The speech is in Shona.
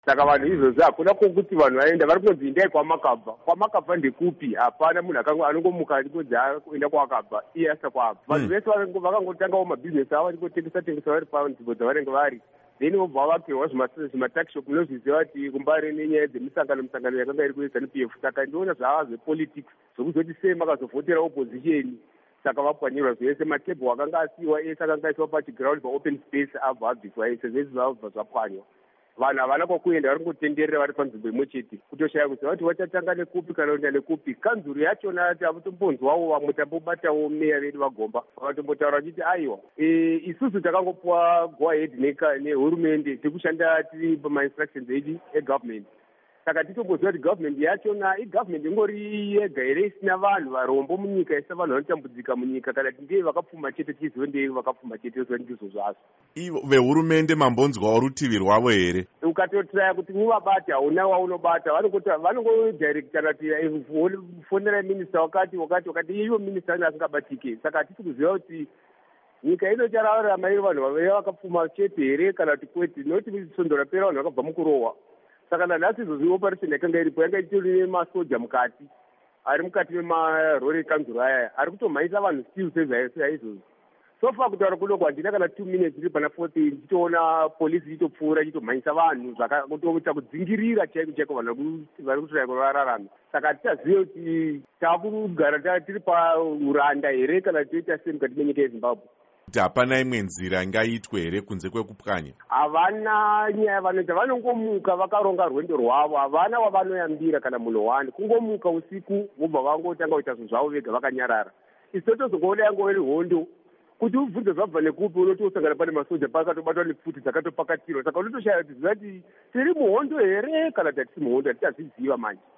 saka vanhu izvozvo hakuna kwokuti vanhu vaenda vari kunzi endai kwamakabva ndekupi. Hapana munhu anongomuka kunzi kuenda kwakabva iye asina kwabva. Vanhu vese vakangotangawo mabhizinesi avo vachingotengesa vari panzvimbo dzavanenge vari, then vobva vakirwa zvimatakishop munozviziva kuti kumbari nenyaya dzemisangano yakanga iri kuZANU-PF. Saka ndinoona zvava zvepolitics zvokuzoti sei makazovhotera opposition saka vapwanyirwa zvese. Matebho akanga asiyiwa ese akanga aisiwa pachiground paopen space abva abviswa ese, zvese zvabva zvapwanywa. Vanhu havana kwakuenda, vari kungotenderera vari panzvimbo imwe chete, kutoshaya kuziva kuti vachatanga nekupi kana kuenda nekupi. Kanzuru yachona havatombonzwawo vamwe tambobatawo meya vedu vaGomba vakatombotaura vachiti aiwa isusu takangopiwa go ahead nehurumende tikushanda tiri pamainstructions edu egovernment. Saka titomboziva kuti government yachona igovernment ingori yega here isina vanhu varombo munyika, isina vanhu vanotambudzika munyika, kana kuti ndeye vakapfuma chete tichiziva ndeye vakapfuma chete toziva ndizvo zvazvo. Ivo vehurumende mambonzwawo rutivi rwavo here? Ukatotraya kuti muvabata hauna waunobata, vanongodirectana kuti fonera minista wakati ivo minista asingabatike. Saka hatisi kuziva kuti nyika ino chararama iri vanhu vave vakapfuma chete here kana kuti kwete, noti svondo rapera vanhu vakabva mukurohwa. Saka nanhasi izvozvi operation yakanga iripo yanga itori nemasoja mukati, ari mukati memarori kanzuro aya ari kutomhanyisa vanhu still seizvozvo. So far kutaura kudoko handina kana 2 minutes iri pana 14 ndichitoona polisi ichitopfuura ichitomhanyisa vanhu kutoita kudzingirira chaiko vanhu vari kutorai kurararama. Saka hatichazive kuti taakugara tiri pauranda here kana toita sei mukati menyika yeZimbabwe. Kuti hapana imwe nzira ingaitwe here kunze kwekupwanya? Havana nyaya vanoita, vanongomuka vakaronga rwendo rwavo, havana wavanoyambira kana munhu wani, kungomuka usiku vobva vangotanga kuita zvinhu zvavo vega vakanyarara. Isi totozongoona yango iri hondo kuti ubvunze zvabva nekupi unotosangana pane masoja pakatobatwa nepfuti dzakatopakatirwa. Saka unotoshaya kuziva kuti tiri muhondo here kana kuti hatisi muhondo, hatichazviziva manje.